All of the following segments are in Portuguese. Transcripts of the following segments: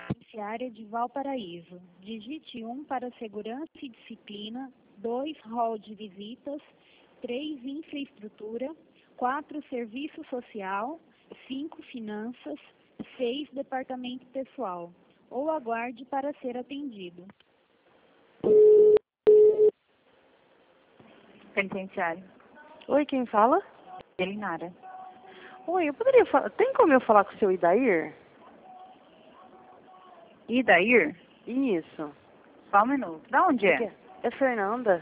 Penitenciária de Valparaíso. Digite 1 para segurança e disciplina, 2 rol de visitas, 3 infraestrutura, 4 serviço social, 5 finanças, 6 departamento pessoal. Ou aguarde para ser atendido. Penitenciário. Oi, quem fala? Elinara. Oi, eu poderia falar... Tem como eu falar com o seu Idair? Idair? Isso. Só um minuto. Da onde é? É Fernanda.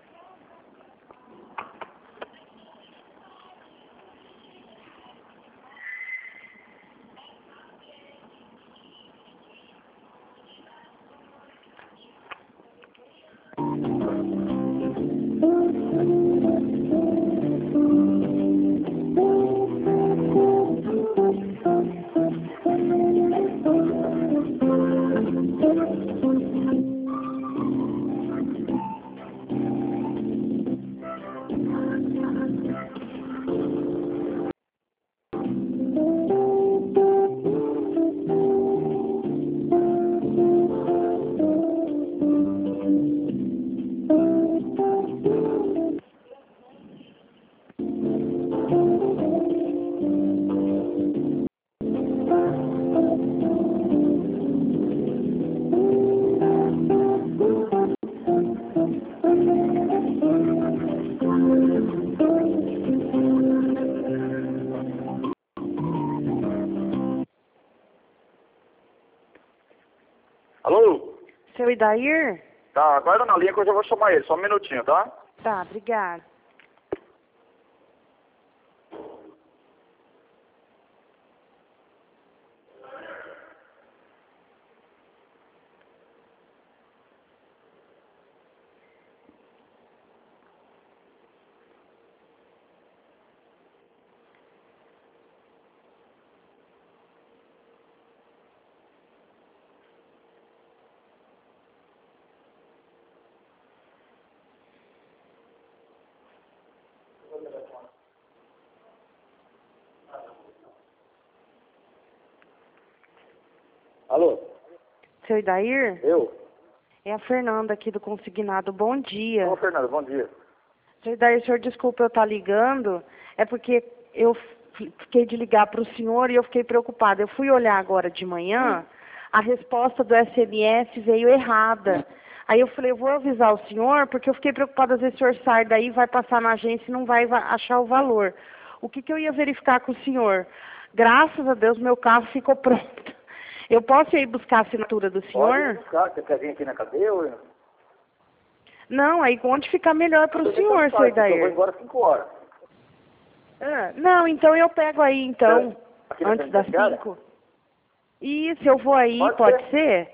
Alô? Seu Idair? Tá, aguarda na linha que eu já vou chamar ele, só um minutinho, tá? Tá, obrigada. Alô? Seu Idair? Eu? É a Fernanda aqui do Consignado. Bom dia. Ô, Fernando, bom dia. Seu Idair, o senhor, desculpa eu estar ligando. É porque eu fiquei de ligar para o senhor e eu fiquei preocupada. Eu fui olhar agora de manhã, a resposta do SMS veio errada. Aí eu falei, eu vou avisar o senhor, porque eu fiquei preocupada, às vezes o senhor sai daí, vai passar na agência e não vai achar o valor. O que eu ia verificar com o senhor? Graças a Deus, meu carro ficou pronto. Eu posso ir buscar a assinatura do senhor? Pode buscar, você quer vir aqui na cadeia ou... Não, aí onde ficar melhor para o senhor, seu Idair? Eu vou embora às 5 horas. Não, então eu pego aí, então, Aqui na antes das penitenciária? 5. Isso, eu vou aí, Pode ser?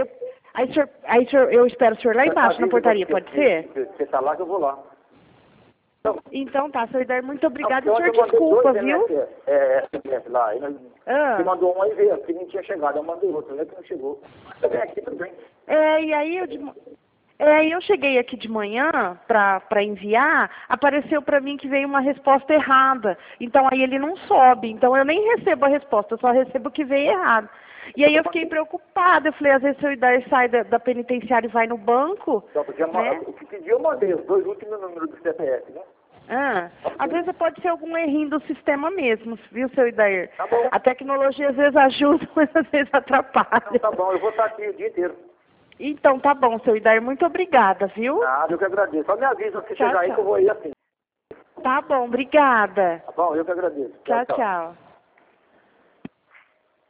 Aí, senhor, eu espero o senhor lá embaixo na portaria, pode ser? Você tá lá que eu vou lá. Então tá, seu Idair, muito obrigada. Não, O senhor eu mandei desculpa, dois viu? SMS lá. Você mandou um aí veio, porque não tinha chegado. Eu mandei outro, que não chegou. Você vem aqui, tudo bem. E aí eu cheguei aqui de manhã para enviar, apareceu para mim que veio uma resposta errada. Então aí ele não sobe. Então eu nem recebo a resposta, eu só recebo o que veio errado. E aí eu fiquei preocupada. Eu falei, às vezes o seu Idair sai da penitenciária e vai no banco. Então, porque o que pediu eu mandei, os dois últimos números do CPF, né? Às vezes pode ser algum errinho do sistema mesmo, viu, seu Idair? Tá bom. A tecnologia às vezes ajuda, mas às vezes atrapalha. Então, tá bom, eu vou estar aqui o dia inteiro. Então tá bom, seu Idair, muito obrigada, viu? Nada, eu que agradeço. Só me avisa se chegar aí que eu vou ir assim. Tá bom, obrigada. Tá bom, eu que agradeço. Tchau, tchau.